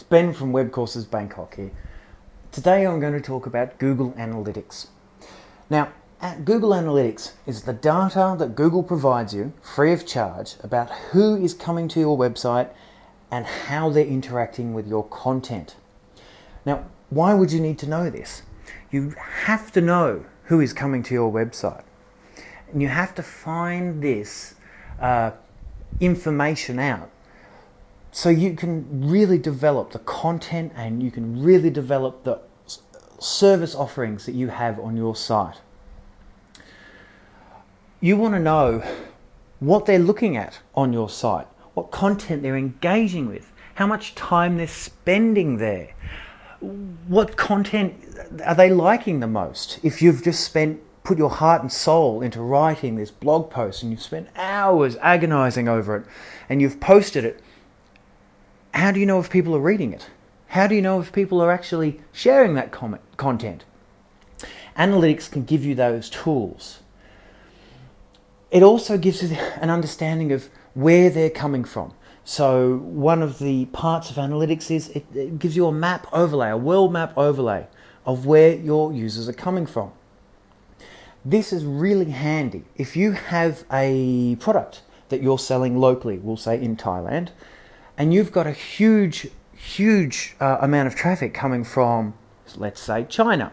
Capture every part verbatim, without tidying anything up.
Ben from Webcourses Bangkok here. Today I'm going to talk about Google Analytics. Now, Google Analytics is the data that Google provides you free of charge about who is coming to your website and how they're interacting with your content. Now, why would you need to know this? You have to know who is coming to your website. And you have to find this uh, information out so you can really develop the content and you can really develop the service offerings that you have on your site. You want to know what they're looking at on your site, what content they're engaging with, how much time they're spending there, what content are they liking the most. If you've just spent put your heart and soul into writing this blog post and you've spent hours agonizing over it and you've posted it, how do you know if people are reading it? How do you know if people are actually sharing that comment, content? Analytics can give you those tools. It also gives you an understanding of where they're coming from. So one of the parts of analytics is it, it gives you a map overlay, a world map overlay of where your users are coming from. This is really handy if you have a product that you're selling locally, we'll say in Thailand, and you've got a huge, huge uh, amount of traffic coming from, let's say, China.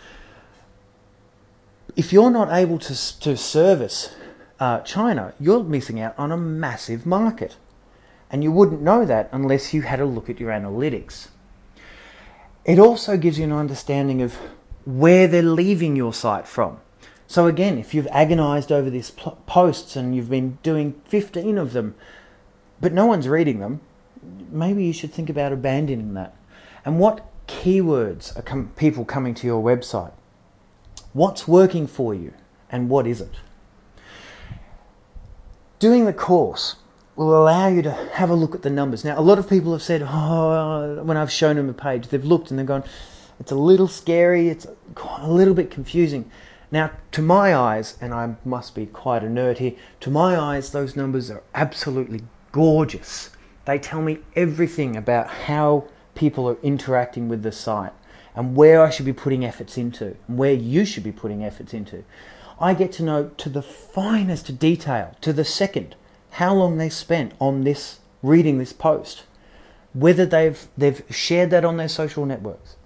If you're not able to, to service uh, China, you're missing out on a massive market. And you wouldn't know that unless you had a look at your analytics. It also gives you an understanding of where they're leaving your site from. So again, if you've agonized over these posts and you've been doing fifteen of them, but no one's reading them, maybe you should think about abandoning that. And what keywords are com- people coming to your website? What's working for you and what isn't? Doing the course will allow you to have a look at the numbers. Now, a lot of people have said, oh, when I've shown them a page, they've looked and they've gone, it's a little scary, it's a little bit confusing. Now, to my eyes, and I must be quite a nerd here, to my eyes, those numbers are absolutely gorgeous. They tell me everything about how people are interacting with the site and where I should be putting efforts into and where you should be putting efforts into. I get to know to the finest detail, to the second, how long they spent on this, reading this post, whether they've they've shared that on their social networks.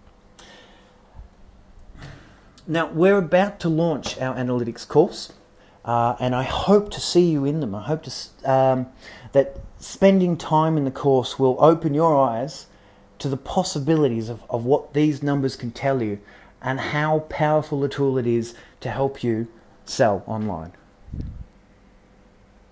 Now, we're about to launch our analytics course, uh, and I hope to see you in them. I hope to um, that spending time in the course will open your eyes to the possibilities of, of what these numbers can tell you and how powerful a tool it is to help you sell online.